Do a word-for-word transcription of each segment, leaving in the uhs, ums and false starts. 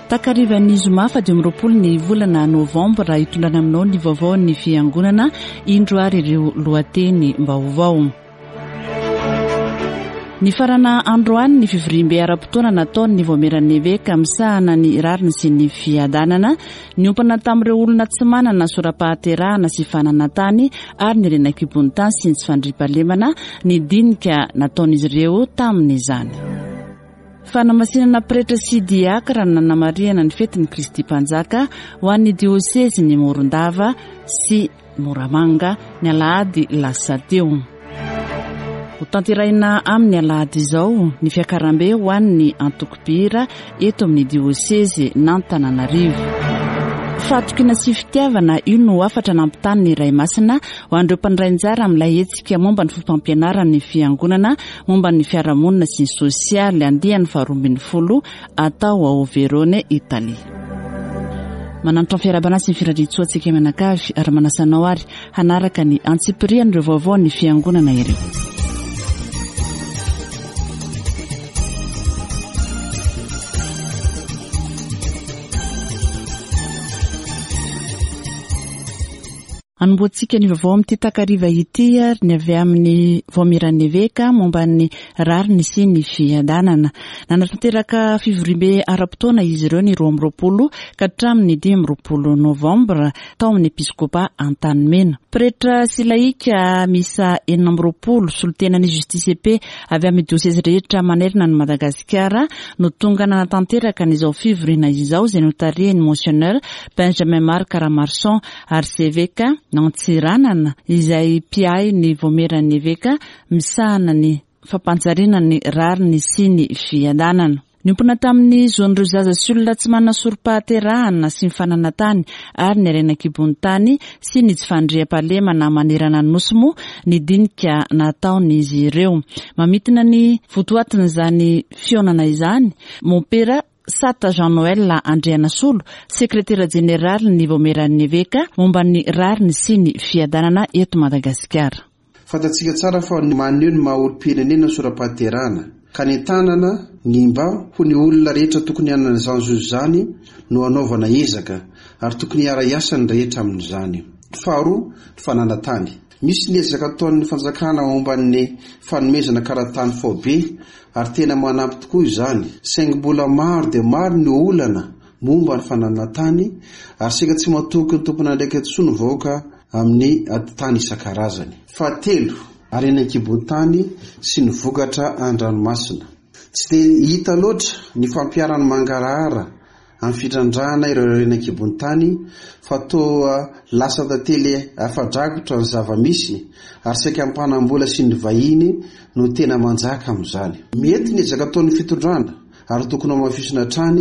Takarivan'ny zoma fa dimy roapolo ny volana novambra hitondrana aminao ny vaovao ny fiangonana indro ary ireo lohateny mbaovao. Ny farana androany ny fivoriam-be ara-potoana nataon'ny voameran'ny eveka misahana ny rariny sy ny fiadanana ny ompana tamin'ireo olona tsy manana sora-pahaterahana sy fanana tany ary ny renan-kibony tany sy ny tsy fandriam-pahalemana ny dinika nataon'izy ireo tamin'izany. Fanamasinana pretra sy diakra nanamariana ny fetin'ny Kristy Mpanjaka ho an'ny diosesy ny Morondava sy Moramanga ny alahady lasa teo. Ho tanteraina amin'ny alahady izao ny fiakaram-be ho an'ny Antokopira eto amin'ny diosesy n'Antananarivo. Fatokina sy fitiavana io no afatra nampitany ny Ray Masina ho an'ireo mpandrainjara amin'ilay hetsika momba ny fifampianaran'ny fiangonana momba ny fiarahamonina sy ny sosialy andiany faharoa ambin'ny folo atao ao Verone, Italia. Manantona fiarabana sy ny firariantsoa antsika menakavy ary manasanao ary hanaraka ny antsipirian'ireo vaovao ny fiangonana ireo. Anomboantsika ny vaovao amin'ity takariva ity ary ny avy amin'ny voamiran'ny eveka momba ny rariny sy ny fiadanana. Nanatanteraka fivoriam-be ara-potoana izy ireo ny roa amby roapolo ka hatramin'ny dimy amby roapolo novambra tao amin'ny episkopa Antanimena. Pretra sy laika misa enina amby roapolo solitenan'ny Justice P avy amin'ny diosesy rehetra manerina ny Madagasikara no tonga nanatanteraka n'izao fivoriana izao izay notarihany Monseigneur Benjamin Marc Caramarson arcevêque Nantsiranana izay piay ny voameran'ny eveka misahana ny fampanjariana ny rariny sy ny fiadanana. Niompona tamin'ny zon'ireo zaza sy olona tsy manana soro-pahaterahana sy ny fananatany ary ny renan-kibony tany sy ny tsy fandriam-pahalemana manerana ny nosy moa ny dinika nataon'izy ireo. Mamitina ny votoatin'izany fionana izany Mompera Sata Jean-Noël Andrianasolo, sekretera jeneraly ny voameran'ny eveka momba ny rariny sy ny fiadanana eto Madagasikara. Fantatsika tsara fa maneho ny maha-olom-pirenena sora-pahaterahana ka ny tanana ny mba ho ny olona rehetra tokony hanana izany zo izany no anaovana ezaka ary tokony hiara-iasa ny rehetra amin'izany. Faharoa, ny fananatany. Misy ny ezaka ataon'ny fanjakana momba ny fanomezana karatany fobe ary tena manampy tokoa izany. Saingy mbola maro dia maro ny olana momba ny fananatany ary seka tsy matoky ny tompona ndraiky tsoa ny vahoaka amin'ny tany isan-karazany. Fahatelo, renan-kibony tany sy ny vokatra an-dranomasina. Tsy dia hita loatra ny fampiarany mangarahara amin'ny fitrandrahana ireo renan-kibony tany fa toa lasa tantely afadrakotra ny zava-misy ary saika ampanam-bola sy ny vahiny no tena manjaka amin'izany. Mety ny ezaka ataon'ny fitondrana ary tokony amafisina trany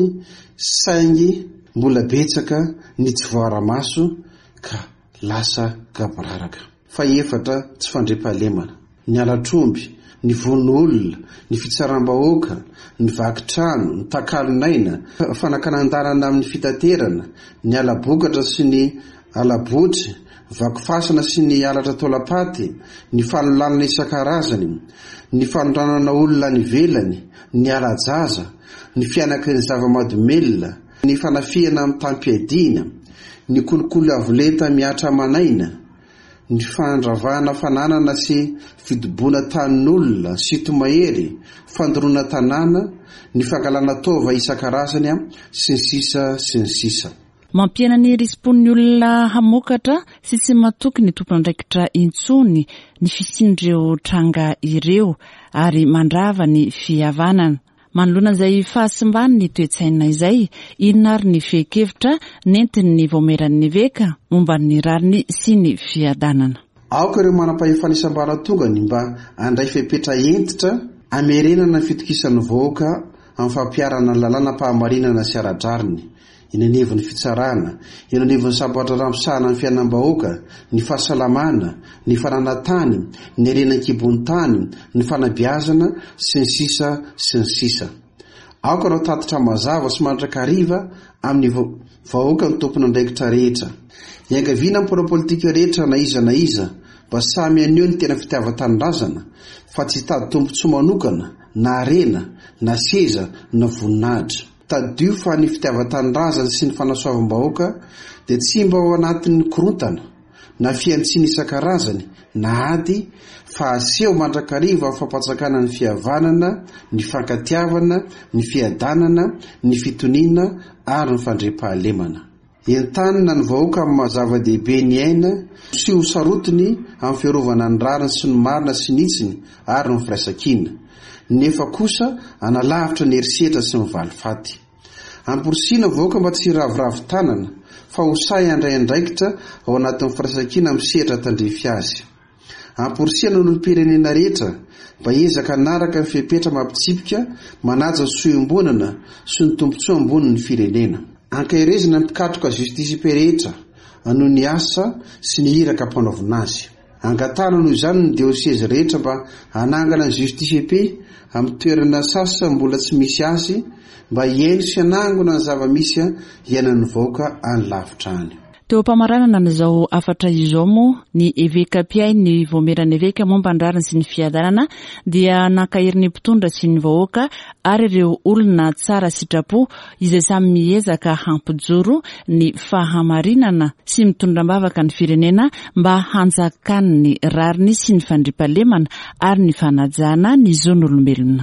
saingy mbola betsaka ny tsy voara-maso ka lasa gabraraka. Fa efatra, tsy fandriam-pahalemana. Ny alatromby, ny von'olona, ny fitsaram-bahoaka, ny vakitrano, ny takalinaina, fanakanandarana amin'ny fitaterana, ny alabokatra sy ny alabotry, vakifasana sy ny alatra tolapaty, ny fanolanana isan-karazany, ny fanondranana olona ny velany, ny alajaza, ny fianaky ny zava-madomelona, ny fanafiana amin'ny tampiadina, ny kolokolo avolenta miatra manaina, ny fandravana fananana sy fidobona tanin'olona sy tomahery, fandorona tanàna, ny fangalana tova isan-karazany sy ny sisa sy ny sisa. Mampiana ny rispon'ny olona hamokatra sy tsy matoky ny tompon'andraikitra intsony ny fisian'ireo tranga ireo ary mandrava ny fihavanana. Manoloana izay fahasimbany ny toe-tsaina izay inona ary ny fehi-kevitra nentin'ny voameran'ny eveka momba ny rariny sy ny fiadanana. Aoka ireo manam-pahefanisam-bana tongany mba andray fepetra entitra amerenana ny fitokisan'ny vahoaka amin'ny fampiarana ny lalàna-pahamarinana sy ara-drariny. Inanevon'ny fitsarana, inanevon'ny sabatra ramosahana ny fiainam-bahoaka, ny fahasalamana, ny fananatany, ny renan-kibony tany, ny fanabeazana sy ny sisa sy ny sisa. Aoka raha tatitra mazava sy mandrakariva amin'ny vahoaka ny tompony andraikitra rehetra. Iangaviana amin'ny pôrapolitika rehetra na iza na iza mba samy aneo ny tena fitiavan-tanindrazana fa tsy hitady tombontsoa manokana na arena na seza na voninahitra. tadio fa ny fitiavan-tanindrazana sy ny fanasoavam-bahoaka dia tsy mba ao anatin'ny korontana na fiantsiny isan-karazany na ady fa aseho mandrakariva fampatsakana ny fihavanana, ny fankatiavana, ny fiadanana, ny fitoniana ary ny fandriam-pahalemana. Entanina ny vahoaka amin'ny mazava-dehibe ny aina sy ho sarotiny amin'ny fiarovana ny rariny sy ny marina sy nitsiny ary ny firaisan-kina, nefa kosa analavitra ny herisetra sy ny valifaty. Amporisiana vahoaka mba tsy ravoravo tanana fa ho say andray andraikitra ao anatin'ny firaisan-kina misehatra tandrify azy. Amporisiana ny olom-pirenena rehetra mba ezaka anaraka ny fepetra mampitsipika manaja ny soembonana sy ny tombontsoa ambony ny firenena. Ankairezina mpikatroka justisy rehetra anoho ny asa sy ny iraka mpanaovina azy. Angatana noho izany ny dioseze rehetra mba anangana ny justisy amin'ny toerana sasa mbola tsy misy azy mba hiaino sy anangona ny zava-misy iainan'ny vahoaka any lavitra any. Teo am-pamaranana n'izao afatra izao moa ny eveka piay ny voamerana eveka momba ny rariny sy ny fiadanana dia nankahiriny mpitondra sy ny vahoaka ary ireo olona tsara sitrapo izay samy miezaka hampijoro ny fahamarinana sy mitondram-bavaka ny firenena mba hanjakany ny rariny sy ny fandriampahalemana ary ny fanajana ny zon'olombelona.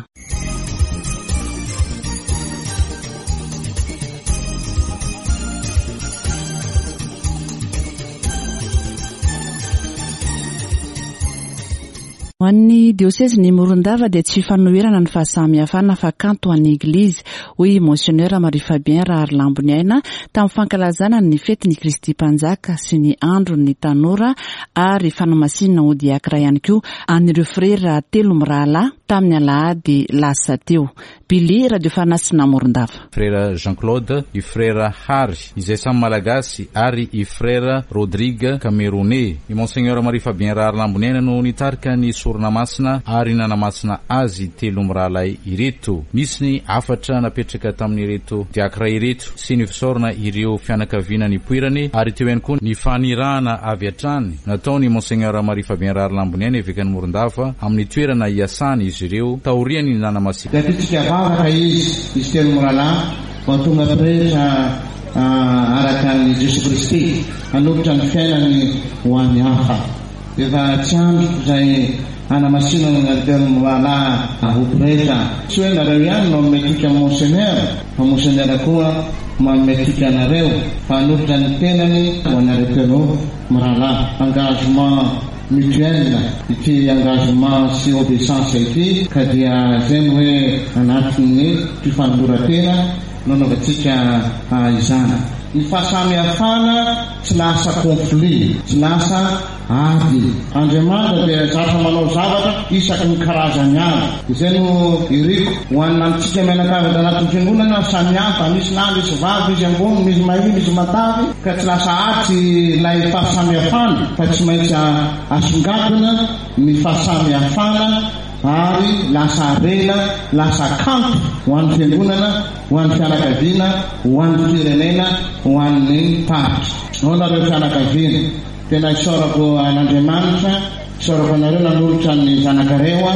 Ho an'ny dioseze ny Morondava dia tsy fanoherana ny fahasamihafana fa kanto an'ny Eglizy hoy Monseigneur Marie Fabien Raharlambony aina tamin'ny fankalazana ny fetin'ny Kristy Mpanjaka sy ny andro ny tanora ary fanamasinana ho diakra ihany koa an'ireo frera telo mirahalahy tamin'ny alahady lasa teo. Bili radio fanasina Morondava. Frera Jean-Claude, i frera Harry izay samy malagasy ary i frera Rodrigue Camerounais. I Monseigneur Marie Fabien Raharlambony aina no nitarika ny soranamasina ary nanamasina azy telo mirahalahy ireto. Misy ny afatra napetraka tamin'ireto diakra ireto sy ny fisaorana ireo fianakaviana ny poirany ary teo ihany koa ny fanirahana avy hatrany nataony Monseigneur Marie Fabien Raharlambony aina evekany Morondava amin'ny toerana iasany izy ireo taoriany nanamasina. Vavaka izy, izy telo mirahalahy, mahatonga rehetra araka ny Jesu Kristy, hanolotra ny fiainany ho an'ny hafa. Efa tsy androko izay anamasina ny telo mirahalahy ho rehetra. Tsy hoe nareo ihany no metika Monseigneur, fa Monseigneur koa mametika anareo, fa hanolotra ny tenany ho anareo telo mirahalahy. Engagement mutuel ity engagement sy obéissance ity ka dia zay hoe anatin'ny fifandoratena nanaovantsika izana. Ny fahasamihafana tsy lasa conflit, tsy lasa ady. Andriamanitra dia zatra manao zavatra isaky ny karazany avy. Izay no iriko ho anantsika mianakavy anatin'ny fiangonana samihafa, misy lahy misy vavy, misy ambony, misy mahia, misy matavy, ka tsy lasa aty ilay fahasamihafana fa tsy maintsy asongadina ny fahasamihafana ary lasa rena, lasa kanto ho an'ny fiangonana, ho an'ny fianakaviana, ho an'ny firenena, ho an'ny mpatry. Ho nareo fianakaviana, tena isaorako an'Andriamanitra, isaorako anareo nanolotra ny zanakareo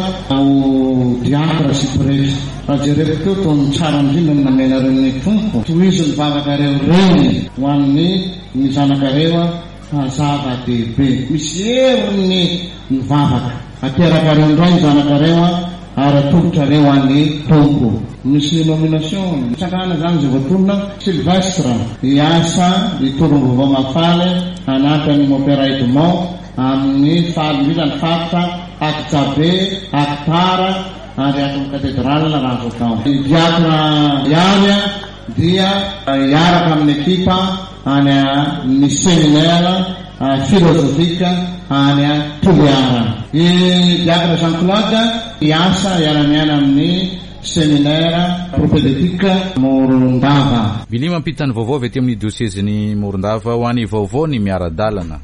ho diakra sy prêtre. Raha jereko teo toy ny tsara indrindra ny namenareo ny tompo. Tohizo ny vavakareo reny ho an'ny ny zanakareo zava-dehibe. Misy heriny ny vavaka. Ateraka reo indray ny zanakareo ary atobotrareo an'ny tompo. Misy nomination sakana zany zay voatonona Sylvestre iasa itorony vovao mafaly anatin'ny Opéra Edmond amin'ny faly indrindra ny fatra Akitsabe, Akitara ary ato amin'ny katedrale raha zokao. Diakra ihany dia iaraka amin'ny ekipa any amin'ny séminaire filosofika any Toliara. I diakra Jean-Claude iasa iara-miana amin'ny séminaire propédeutique Morondava. Bili mampita ny vaovao avy aty amin'ny diosezeny Morondava ho an'ny vaovao ny miara-dalana.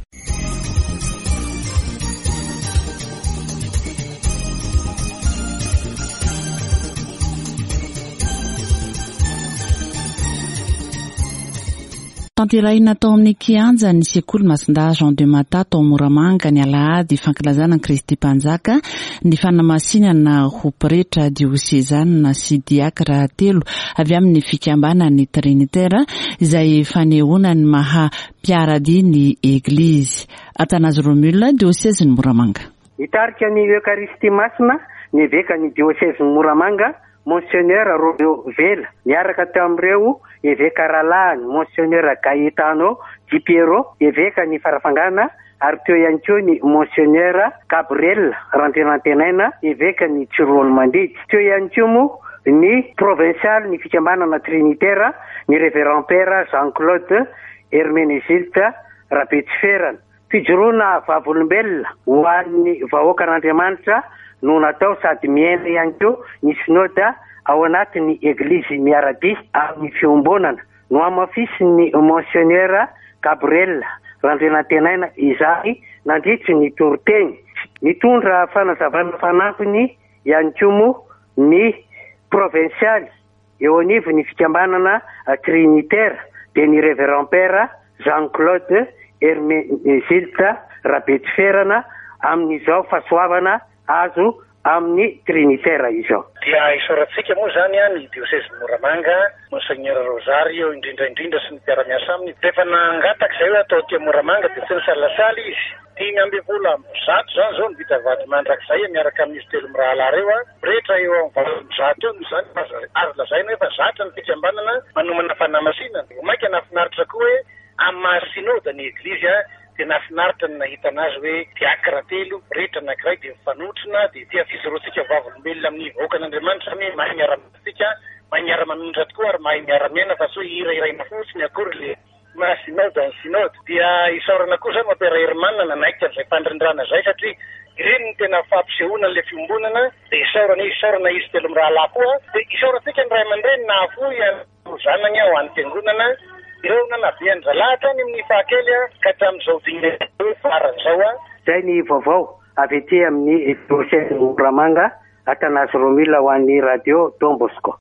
Natanterahina tao amin'ny kianja ny sekoly Masinda Jean de Mata tao Moramanga ny Alahady fankilazana Kristy Mpanjaka ny fanamasinana ho pretra diosezana sy diakra telo avy amin'ny fikambana ny Trinitaire izay fanehoana ny maha mpiarady ny Eglizy. Atanazy Romula dioseziny Moramanga. Itarika ny Eucharistie Masina ny veka ny dioseziny Moramanga Monseigneur Robeo Vela miaraka tamin'ireo eveka Ralahany Monseigneur Gaetano Di Piero eveka ny farafangana ary teo ihany koa ny Monseigneur Gabriel Rantenatenaina eveka ny Tirolo Mandidy. Teo ihany koa moa ny provincial ny fikambanana Trinitaire ny Révérend Père Jean-Claude Hermenegilde Rabetsferana. Fijoroana vavolombelona ho an'ny vahoakan'Andriamanitra no natao sady miaina ihany koa ny sinoda ao anatin'ny Eglizy miarady amin'ny fiombonana no amafisy ny Monseigneur Gabriel Rantenatenaina izay nandritry ny toroteny. Mitondra fanazavana fanampiny ihany koa moa ny provincial eo anivo ny fikambanana Trinitaire de ny Révérend Père Jean-Claude Hermenegilde Rabetsferana amin'izao fahasoavana azo amin'ny Trinitaire izao. Dia isoratsika moa zany ny diocèse Moramanga, Monseigneur Rosario indrindra indrindra sy ny mpiara-miasa aminy. Rehefa nangataka zay hoe atao tia Moramanga dia tsy nisalasala izy. Dimy ambin'ny folo amby zato zany zao nivita vady mandrakizay miaraka amin'izy telo mirahalahy reo a. Rehetra eo amin'ny valo amby zato eo zany azo lazaina hoe fa zatra ny fikambanana manomana fanamasinana. Maika nafinaritra koa hoe amin'ny mahasinôda ny Eglizy a dia nafinaritra ny nahita anazy hoe diakra telo rehetra anankiray dia mifanotrona dia tia fizoroantsika vavolombelona amin'ny vahoakan'Andriamanitra zany hoe mahay miara-mantsika, mahay miara-manondratra koa ary mahay miara-miaina fa so hirairaina fotsiny akory le mahasinôda ny sinôda. Dia isaorana koa zany mampiara Hermanina nanaiky an'izay fandrindrana zay satria ireny ny tena fampisehoana le fiombonana dia isaorana isaorana izy telo mirahalahy koa dia isaorantsika ny ray aman-dreny nahafoy zanany ao any fiangonana ireo nanabeany zalahatra any amin'ny fahakely ka hatramin'izao dimy faran'izao a. Zay ny vaovao avy ety amin'ny diocèse Moramanga Atanazy Romila ho an'ny radio Don Bosco.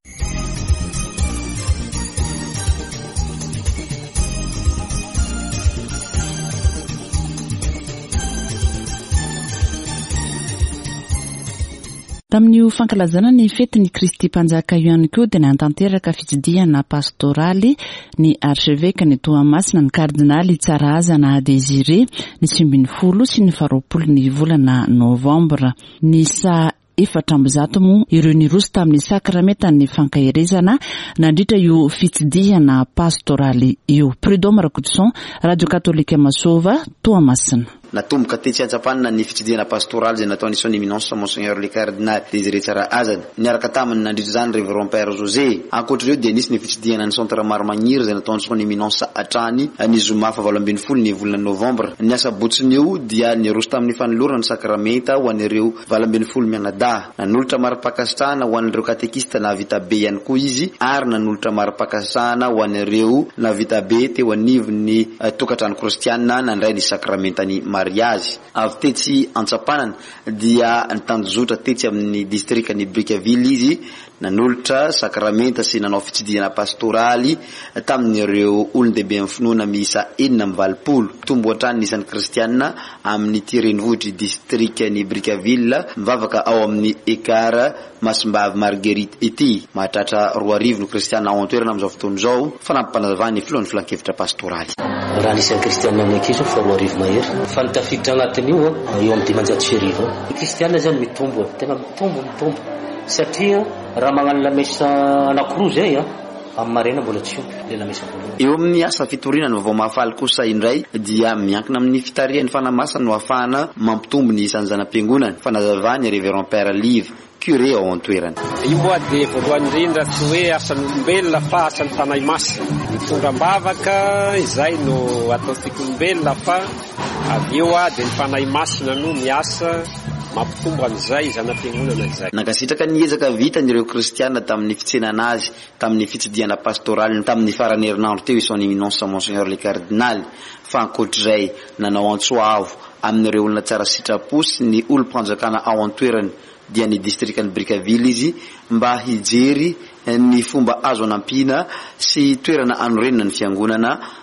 Tamin'io fankalazana ny fetin'ny Kristy Mpanjaka io ihany koa dia nantanteraka fitsidiana pastoraly ny archevêque ny Toamasina ny kardinaly Tsarazana Désiré ny simbin'ny folo sy ny faharoapolo ny volana Novambra. Ny sa efatra amby zato moa ireo niroso tamin'ny sakramentan'ny fankahirezana nandritra io fitsidiana pastoraly io. Prud'homme Rakotson, Radio Catholique Masova, Toamasina. Natomboka tetsy antsapanina ny fitsidiana pastoraly zay nataony son éminence Monseigneur le cardinal Désiré Tsarazana niaraka taminy nandritra zany Révérend Père José. Ankoatr'ireo dia nisy ny fitsidiana ny centre maromagniry zay nataony son éminence atrany ny zoma fa valo ambin'ny folo ny volana Novambra. Ny asa botsiny io dia niroso tamin'ny fanolorana ny sakramenta ho an'ireo valo ambin'ny folo mianadahy. Nanolotra mari-pakasitrahana ho an'ireo katekista navita be ihany koa izy ary nanolotra mari-pakasitrahana ho an'ireo navita be teo anivon'ny tokantrano kristianina nandray ny sakramentany mariage. Avy tetsy antsapanana dia nitanjozotra tetsy amin'ny distrikany Brickaville izy nanolotra sakramenta sy nanao fitsidiana pastoraly tamin'ireo olon-dehibe amin'ny finoana miisa enina amby valopolo. Tombo hatrany nisan'ny kristianina amin'ny tirenivohitry distrikany Brickaville mivavaka ao amin'ny ekara Masimbavy Marguerite ety. Mahatratra roa arivo no kristianina ao an-toerana amin'izao fotoana izao fanampanazavany filohan'ny filan-kevitra pastoraly. Raha nisy kristianina amin'ny akizo fa roa arivo mahery fa nitafiditra agnatin'io eo amin'ny dimanjato sy arivo. Ny kristianina zany mitombo tena mitombo mitombo satria raha magnano lamesa anankiroa zay a amin'ny marena mbola tsy omby le lamesa voalohany. Eo amin'ny asa fitoriana ny vaovao mahafaly kosa indray dia miankina amin'ny fitarian'ny fanamasana no ahafahana mampitombo ny isan'ny zanam-piangonana fanazavany Révérend Père Live curé ao an-toerana. Io moa dia voalohany indrindra tsy hoe asan'olombelona fa asan'ny fanahy masina. Mitondram-bavaka izay no ataontsika olombelona fa avy eo a dia ny fanahy masina no miasa mampitombo an'izay zanam-piangonana izay. Nankasitraka ny ezaka vitan'ireo kristianina tamin'ny fitsenana azy tamin'ny fitsidiana pastoraly tamin'ny farany herinandro teo son éminence Monseigneur le cardinal fa ankoatr'izay nanao antsoavo amin'ireo olona tsara sitrapo sy ny olom-panjakana ao an-toerana dia ny distrikany Brickaville izy mba hijery ny fomba azo anampina sy toerana anorenina ny fiangonana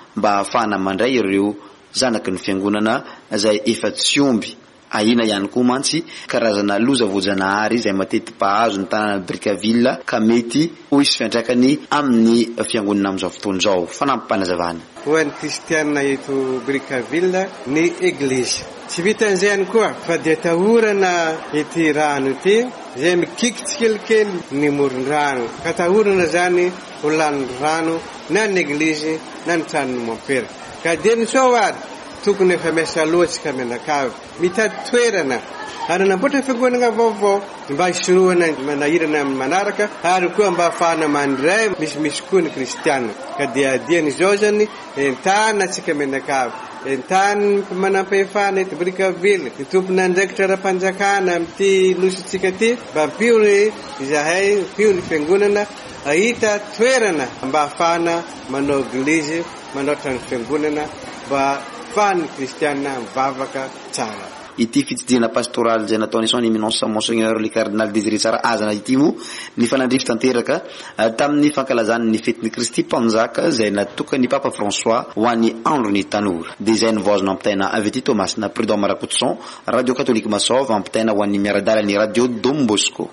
mba ahafahana mandray ireo zanaky ny fiangonana zay efa tsy omby. Ahina ihany koa mantsy karazana loza voajanahary izay matety pahazo ny tanàna Brickaville ka mety ho hisy fiantraikany amin'ny fiangonana amin'izao fotoana izao. Fanampipanazavana ho an'ny kristianina eto Brickaville ny eglizy tsy vitan'izany koa fa dia tahorana ity rano ity izay mikikitsy kelikely ny moron-drano ka tahorana zany ho lany rano na ny eglizy na ny tranony mampera ka dia nisao ary tokony efa miasa loatsika menakavy mitady toerana ary namboatra fiangonana vaovao mba hisorohana manahirana amin'ny manaraka ary koa mba ahafahana mandray misimisy koa ny kristianina ka dia adian'izao zany entana atsika menakavy entany manampahefana eto Brickaville ny tompona andraikitra ara-panjakana amin'ity nositsika ity mba mpiony izahay mpiony fiangonana ahita toerana mba ahafahana manao eglizy manao trano fiangonana mba fany kristianina mivavaka tsara. Ity fitsidihana pastoraly zay nataony son éminence monseigneur le cardinal Désiré Tsaraazana ity mo ny fanandrify tanteraka tamin'ny fankalazany ny fetin'ny Kristy mpanjaka zay natokany Papa François ho an'ny androny tanora. Dia izay ny voazona ampitaina avy ety Tomasina Prudent Marakotson Radio Catholique Masov ampitaina ho an'ny miaradalany Radio Dom Bosco.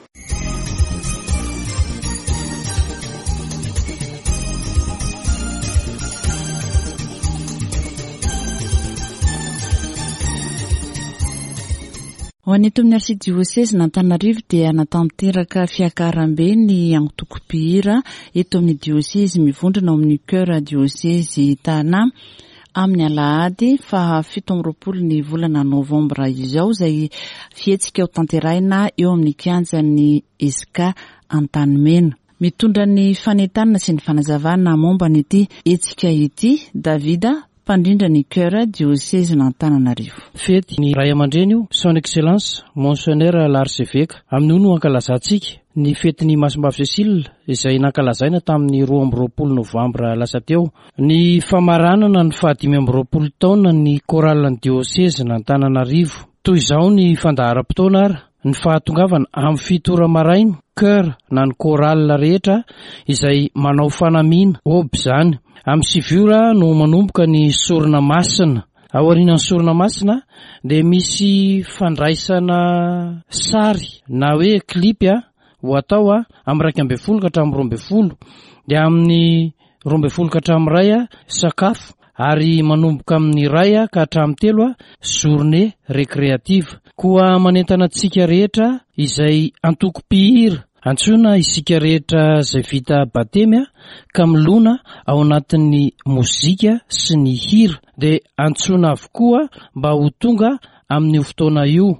Ho an'eto amin'ny arsidiocèse n'Antananarivo dia natanteraka fiakaram-be ny antokom-pihira eto amin'ny diocèse mivondrona amin'ny cœur diocèse Tana amin'ny alahady fa fito amby roapolo ny volana novambra izao izay fihetsika ho tanterahina eo amin'ny kianjan'ny Eska Antanimena. Mitondra ny fanentanana sy ny fanazavana momba n'ity hetsika ity Davida Pandrindra ny cœur diocèse n'Antananarivo. Fety ny ray aman-dreny io, son excellence monseigneur l'archevêque amin'io no ankalazantsika ny fetin'ny Masimbavy Cécile izay nankalazaina tamin'ny roa amby roapolo novambra lasa teo. Ny famaranana ny fahadimy amby roapolo taona ny choralan'ny diocèse n'Antananarivo. Toy izao ny fandaharam-potoana ary ny fahatongavana amin'ny fitora maraina cœur na ny choral rehetra izay manao fanamiana oby zany. Amin'ny siviora no manomboka ny sorona masina. Ao aorian'ny sorona masina dia misy fandraisana sary na hoe klipy ho atao amin'ny raika ambin'ny folo ka hatramin'ny roa ambin'ny folo. Dia amin'ny roa ambin'ny folo ka hatramin'ny ray sakafo ary manomboka amin'ny ray ka hatramin'ny telo journée récréative. Koa manentana antsika rehetra izay antokom-pihira antsoina isika rehetra izay vita batemy ka milona ao anatin'ny mozika sy ny hira dia antsoina avokoa mba ho tonga amin'ny fotoana io.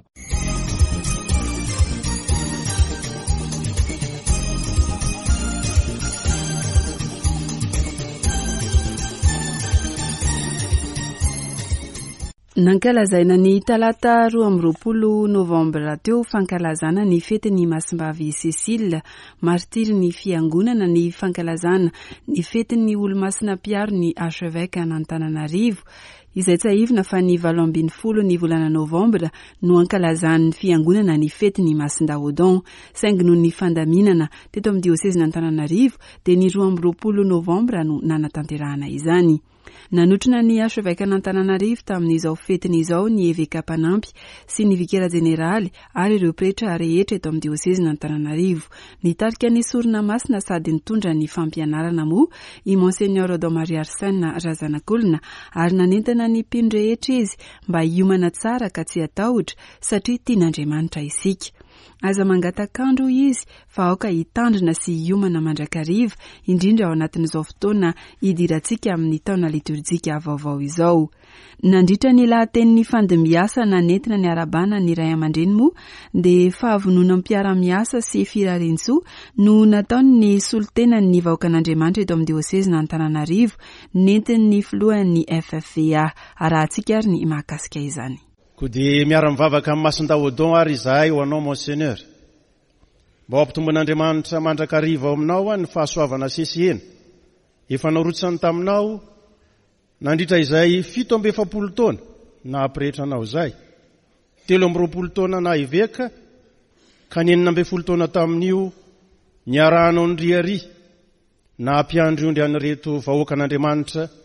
Nankalazaina ny talata roa amby roapolo novambra teo fankalazana ny fetin'ny Masimbavy Cécile, martiry ny fiangonana ny fankalazana ny fetin'ny olo-masina mpiaro ny archevêque n'Antananarivo. Izay tsahivina fa ny valo ambin'ny folo ny volana novambra no ankalazan'ny fiangonana ny fetin'ny Masindahodon, saingy noho ny fandaminana teto amin'ny diocèse n'Antananarivo dia ny roa amby roapolo novambra no nanatanterahana izany. Nanotrona ny archevêque n'Antananarivo tamin'izao fetin'izao ny évêque Panampy sy ny vikera jeneraly ary ireo pretra rehetra eto amin'ny diocèse n'Antananarivo. Nitarika ny sorona masina sady nitondra ny fampianarana moa i monseigneur Dom Marie Arsène Razanakolona ary nanentana ny mpino rehetra izy mba hiomana tsara ka tsy atahotra satria tian'Andriamanitra isika. Aza mangatakandro izy fa aoka hitandrina sy hiomana mandrakariva indrindra ao anatin'izao fotoana hidirantsika amin'ny taona liturjika vaovao izao. Nandritra ny lahatenin'ny fandimbiasa nanentina ny arabana ny ray aman-dreny moa dia fahavonona mpiara-miasa sy firarintsoa no nataony ny solotenan'ny vahoakan'Andriamanitra eto amin'ny diocèse n'Antananarivo nentin'ny filohan'ny F F V A arahantsika ary ny mahakasika izany. Koa dia miara-mivavaka amin'ny Masindahodon ary izahay ho anao monseigneur. Mba hampitomban'Andriamanitra mandrakariva ao aminao ny fahasoavana sesihena. Efa narotsany taminao nandritra izay fito amby efapolo taona na apretra anao izay. Telo amby roapolo taona na évêque ka nenina amby folo taona tamin'io niarahanao ndriary na ampiandry ondry an'ireto vahoakan'Andriamanitra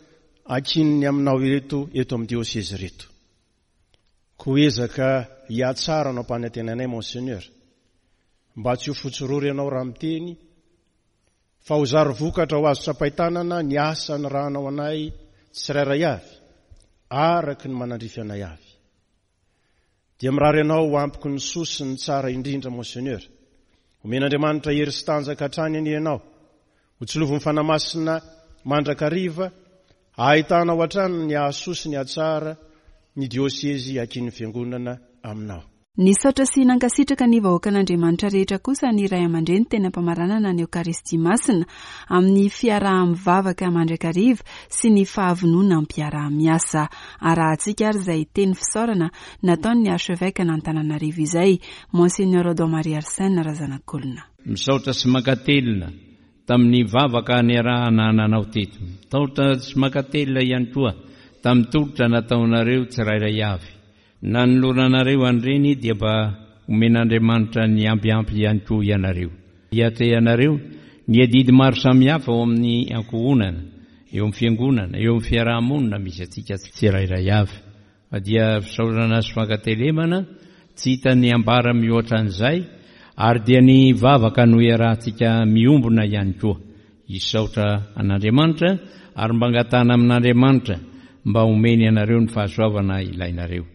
akininy aminao ireto eto amin'ny dioseze reto. Ko ezaka hiatsara anao mpanetenanay monseigneur, mba tsy ho fotsorory ianao raha miteny, fa ho zary vokatra ho azo tsapaitanana ny asa ny raha anao anay tsirairay avy, araky ny manandrify anay avy. Dia mirary ianao ho ampiko ny sosi ny tsara indrindra monseigneur. Omen'Andriamanitra hery sy tanjaka hatrany any ianao, ho tsilovo ny fanamasina mandrakariva, ahitanao hatrany ny ahasosi ny atsara ny dioseze akin'ny fiangonana aminao. Ny saotra sy nankasitraka ny vahoaka an'Andriamanitra rehetra kosa ny Ray aman-dreny tena mpamaranana ny Eukaristia Masina amin'ny fiaraha-mivavaka mandrakariva sy ny fahavonona am-piaraha-miasa. Arahantsika ary izay teny fisaorana nataony ny archevêque n'Antananarivo izay, Monseigneur Audon-Marie Arsène Razanakolona. Misaotra sy makatelina tamin'ny vavaka niarahana ananao teto. Misaotra sy makatelina ihany koa tamin'ny tolotra nataonareo tsirairay avy. Na noloranareo andreny dia mba omen'Andriamanitra ny ampiampy ihany koa ianareo. Iatrehanareo ny adidy maro samihafa ao amin'ny ankohonana, eo amin'ny fiangonana, eo amin'ny fiarahamonina misy atsika tsirairay avy. Dia fisaorana sy fankatelemana tsy hita ny ambara mihoatra an'izay, ary dia ny vavaka no iarahantsika miombona ihany koa. Isaotra an'Andriamanitra ary mba angatana amin'Andriamanitra mba omeny anareo ny fahasoavana ilainareo.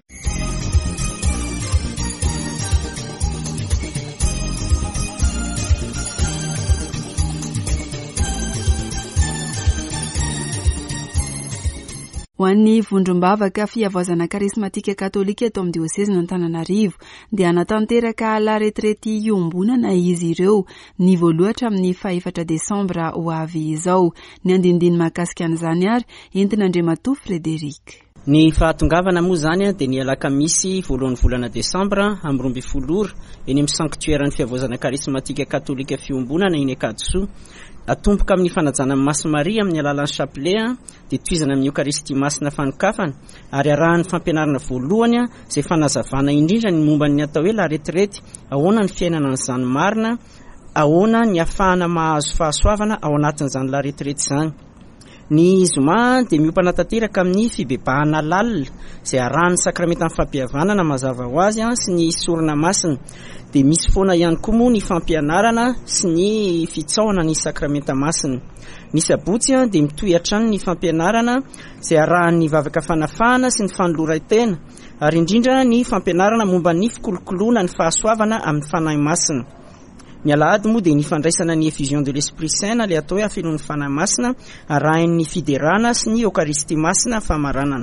Ho an'ny vondrom-bavaka fiavaozana karismatika katolika eto amin'ny dioseze n'Antananarivo dia anatanteraka la retraite iombonana izy ireo ny voalohatra amin'ny fahaefatra desambra ho avy izao. Ny andindiny mahakasika an'izany ary entin'Andriamatoa Frederic. Ny fahatongavana moa zany dia ny alakamisy voalohan'ny volana desambra amin'ny roa ambin'ny folo ora eny amin'ny sanctuairen'ny fiavaozana karismatika katolika fiombonana iny Akatso. Atompoka amin'ny fanajana amin'ny Masy Maria amin'ny alalan'ny chapelet dia tohizana amin'ny Eukaristia Masina fanokafana ary arahan'ny fampianarana voalohany izay fanazavana indrindra ny momba ny atao hoe la retraite, ahoana ny fiainana n'izany marina, ahoana ny ahafahana mahazo fahasoavana ao anatin'izany la retraite izany. Ny zoma dia miopana tanteraka amin'ny fibebahana lalina izay arahan'ny sakramentan'ny fampihavanana mazava ho azy sy ny sorona masina. Dia misy foana ihany koa moa ny fampianarana sy ny fitsaoana ny sakramenta masina. Ny sabotsy dia mitohy hatrany ny fampianarana izay arahan'ny vavaka fanafahana sy ny fanoloran-tena, ary indrindra ny fampianarana momba ny fikolokoloana ny fahasoavana amin'ny fanahy masina. Ny alahady moa dia ny fandraisana ny effusion de l'Esprit Saint ilay atao hoe afelon'ny fanahy masina arahan'ny fiderana sy ny Eukaristia Masina famaranana.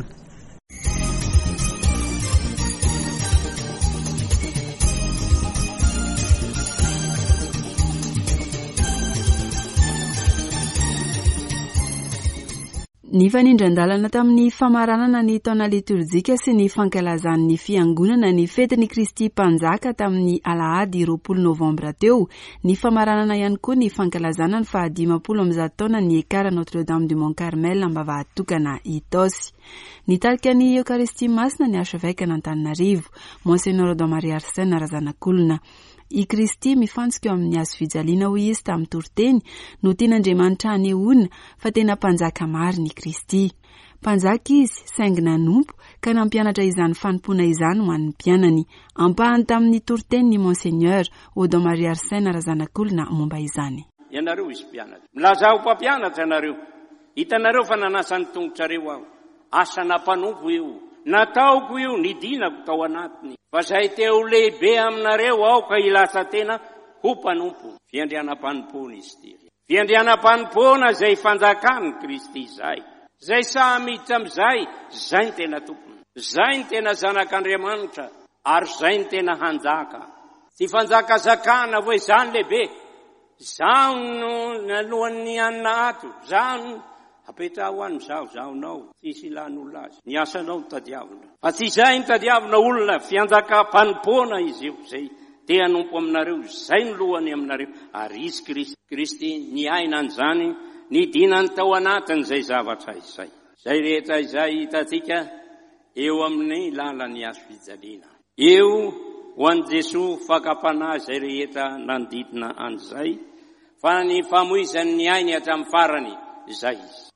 Ny fanindran-dalana tamin'ny famaranana ny taona liturjika sy ny fankalazan'ny fiangonana ny fetin'ny Kristy Mpanjaka tamin'ny alahady roapolo novambra teo, ny famaranana ihany koa ny fankalazana ny fahadimapolo am'izato taona ny ekara Notre-Dame du Mont Carmel ambavahatokana Itosy. Ny tarika ny Eukaristia Masina ny archevêque n'Antananarivo, Monseigneur Audon-Marie Arsène Razanakolona. I Kristy mifantsika eo amin'ny azo fijaliana ho izy tamin'ny toroteny no tian'Andriamanitra anehoana fa tena mpanjaka marina i Kristy. Mpanjaka izy saingy nanompo ka nampianatra izany fanompoana izany ho an'ny mpianany. Ampahany tamin'ny toroteny ny Monseigneur Audon-Marie Arsène Razanakolona momba izany. Ianareo izy mpianatra, milaza ho mpampianatra ianareo, hitanareo fa nanasany tongotrareo aho, asa nampanompo io, nataoko io, nidinako tao anatiny. Fa zay teo lehibe aminareo ao ka ilasa tena ho mpanompo. Fiandrianam-panompona izy ty. Fiandrianam-panompona zay fanjakany Kristy zay. Zay samiditra am'izay, zay ny tena tompony. Zay ny tena zanak'Andriamanitra, ary zay ny tena hanjaka. Tsy fanjakazakana hoe zany lehibe. Zaho no nalohan'ny anna ato, zaho apetra ho any zaho, zaho nao, tsisy ilan'olona azy. Ny asanao no tadiavina. Fa tsy izay ny tadiavina olona, fianjakam-panompona izy io, zay te hanompo aminareo, zay ny lohany aminareo. Ary izy Kristy, Kristy ny aina an'izany, ny dinany tao anatiny zay zavatra izay. Zay rehetra izay hitatsika eo amin'ny lalan'ny azo fijaliana. Eo ho an'i Jesosy fakapana zay rehetra nandidina an'izay, fa ny famoizan'ny ainy hatramin'ny farany, zay izy.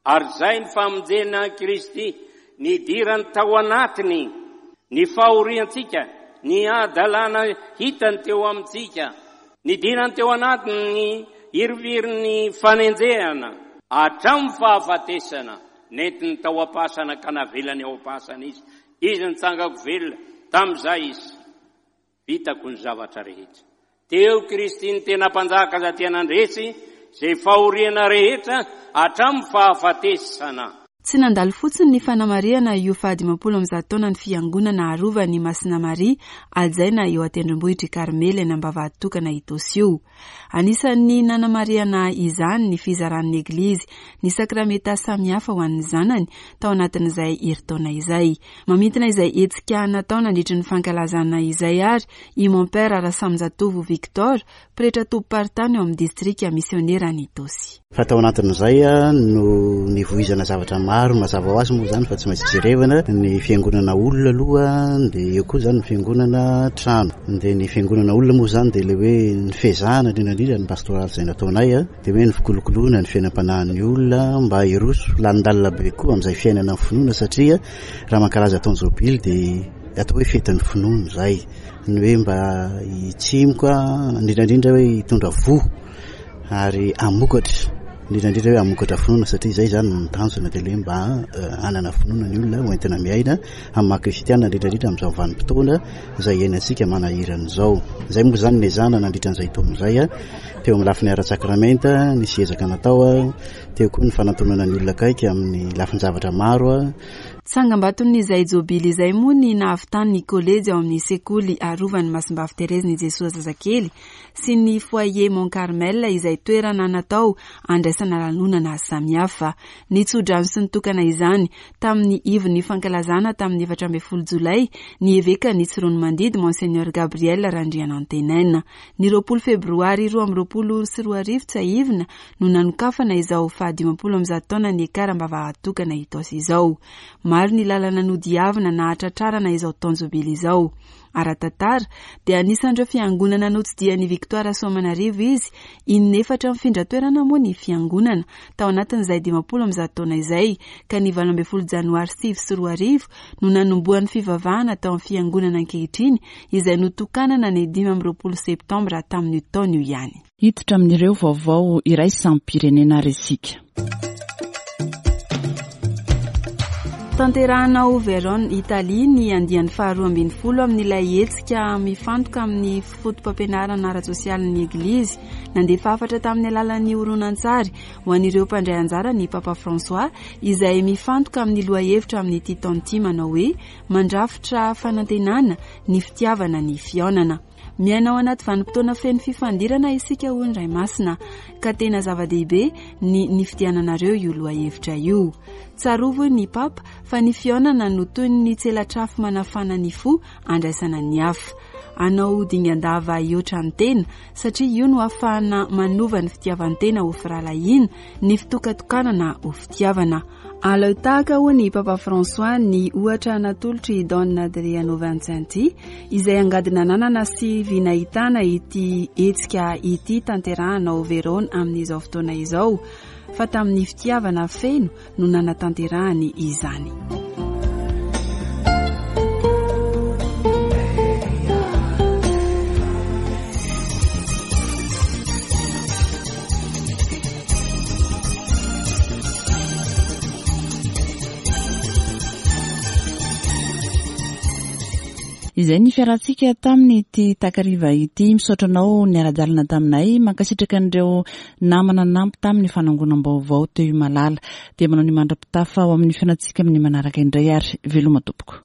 ary zay ny famonjena Kristy nidirany tao anatiny ny fahoriantsika, ny adalana hitany teo amintsika, nidirany teo anatiny ny iriviriny fanenjehana hatramin'ny fahafatesana netiny tao am-pasana ka navelany ao am-pasana izy. Izy nitsangako velona tamin'izay izy vitako ny zavatra rehetra. Teo Kristy ny tena mpanjaka za tia nandresy zay fahoriana rehetra hatramin'ny fahafatesana. Tsy nandalo fotsiny ny fanamariana io fahadimapolo amin'ny zato taona ny fiangonana arova ny Masina Maria aljaina eo an-tendrombohitra Karmely eny ambavahaditokana Itosio. Anisan'ny nanamariana izany ny fizaran'ny Eglizy ny sakramenta samihafa ho an'ny zanany tao anatin'izay herintaona izay. Mamintina izay hetsika natao nandritry ny fankalazana izay ary i mon père Rasamjatovo Victor, pretra tompopartany eo amin'ny distrika misionera ny Itosy. Fa tao anatin'izay no nivoizana zavatra maro mazava ho azy moa zany fa tsy maintsy jerevana ny fiangonana olona aloha, dia eo koa zany ny fiangonana trano. Dia ny fiangonana olona moa zany dia le hoe ny fezahana indrindra ny pastoraly izay nataonay dia hoe ny fikolokoloana ny fiainam-panahin'ny olona mba hiroso landalina be koa amin'izay fiainana amin'ny finoana, satria raha mankalaza taonjobily dia atao hoe fetin'ny finoana zay, ny hoe mba hitsimoka indrindrandrindra hoe hitondra voho ary amokatra indrindrandrindra hoe amokatra finoana, satria zay zany ny tanjona dia le mba anana finoana ny olona hoentina miaina amin'ny maha-kristianina indrindrandrindra amin'izao vanim-potoana izay iainantsika manahirana izao. Zay moa zany nezana nandritra an'izay taon'izay teo amin'ny lafiny ara-sakramenta nisy ezaka natao, teo koa ny fanantonana ny olona kaiky amin'ny lafin-javatra maro. Sangambaton'izay jobily izay moa ny nahavitany ny kolejy ao amin'ny sekoly arovan'ny Masimbavy Terezy ny Jesoa Zazakely sy ny foyer Mont Carmel izay toerana natao andraisana lanonana samihafa. Nitsodrano sy nitokana izany tamin'ny ivon'ny fankalazana tamin'ny efatra ambin'ny folo Jolay ny eveka nitsirony mandidy Monseigneur Gabriel Randrianantenena. Ny roapolo febroary roa amby roapolo sy roa arivo tsy ivona no nanokafana izao fahadimapolo amin'ny zato taona ny ekara ambavahaditokana Itosy izao. Maro ny lalana nodiavina na hatratrarana izao taonjobily izao. Ara-tantara dia anisan'ireo fiangonana notsidian'ny Victoire Soamanarivo izy, inefatra mifindra toerana moa ny fiangonana tao anatin'izay dimapolo amin'ny zato taona izay, ka ny valo ambin'ny folo janoary sivy sy roa arivo no nanomboan'ny fivavahana tao amin'ny fiangonana ankehitriny izay notokanana ny dimy amby roapolo septambra tamin'ny taona io ihany. Hiditra amin'ireo vaovao iray sampirenena resika. Tanterahana ao Verona, Italia ny andian'ny faharoa ambin'ny folo amin'ilay hetsika mifantoka amin'ny fotom-pampianarana ara-tsosialin'ny Eglizy nandefa afatra tamin'ny alalan'ny horonan-tsary ho an'ireo mpandray anjara ny Papa François izay mifantoka amin'ny lohahevitra amin'ity taona ity manao hoe mandrafitra fanantenana ny fitiavana ny fihaonana. Miainao anaty vanim-potoana feno fifandirana isika hoy ny Ray Masina, ka tena zava-dehibe ny nifidiananareo io lohahevitra io. Tsarovo ny Papa fa ny fihaonana no toy ny tselatrafo manafana ny fo andraisana ny hafa. Anao dingan-dava iotra ny tena satria io no ahafahana manova ny fitiavan-tena ho firalahina, ny fitokatokanana ho fitiavana. Alao tahaka ho ny Papa François ny ohatra natolotry Don Adriano Vincenti izay angadina nanana sy vinahitana ity hetsika ity tanterahana ao Verona amin'izao fotoana izao, fa tamin'ny fitiavana feno no nanatanterahany izany. Izay ny fiarahantsika tamin'ny ity takariva ity, misaotranao ny ara-dalana taminay, mankasitraka an'ireo namana nampy tamin'ny fanangonam-baovao teo Malala, dia manao ny mandrapitafa ao amin'ny fiainatsika amin'ny manaraka indray ary veloma tompoko.